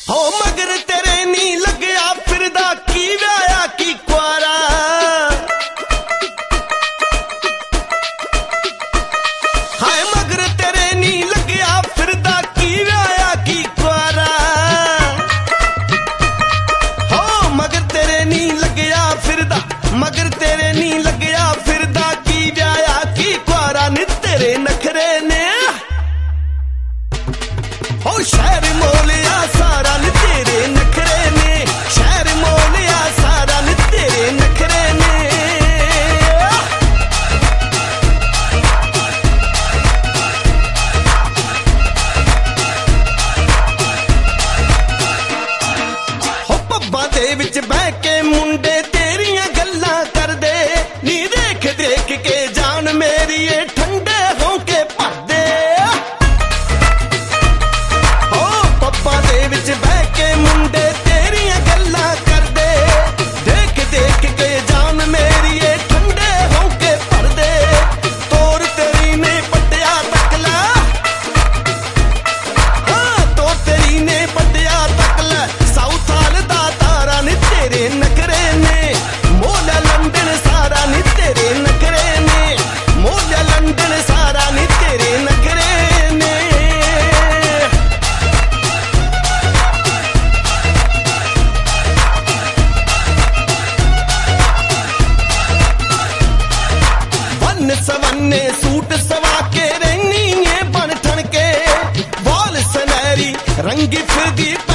हो मगर तेरे नी लगया फिरदा की व्याया की कुआरा। हाय मगर तेरे नी लगया फिरदा की व्याया की कुआरा। हो मगर तेरे नी लगया फिरदा, मगर तेरे नी लगया फिरदा की व्याया की कुआरा। नी तेरे नखरे ने हो शहर मोलिया सारा। नी तेरे नखरे ने शहर मोलिया सारा। नी तेरे नखरे ने हो पब्बां दे विच बह के मुंडे तेरियां गल्लां करदे। नी देख देख के जान मेरी ठंडे होके भरदे। विच बह के मुंडे तेरियां गल्लां करदे। देख देख के जान मेरी ठंडे होके भरदे। तोर तेरी ने पट्टिया तकला, हाँ तोर तेरी ने पट्टिया तकला। साउथ हाल दा तारा। नी तेरे नखरे ने मोला लंदन सारा। नी तेरे नखरे ने मोला लंदन सारा। नी तेरे नखरे ने सवन्ने सूट सवा के रहनी है बन ठन के। बाल सनहरी रंगी फिरदी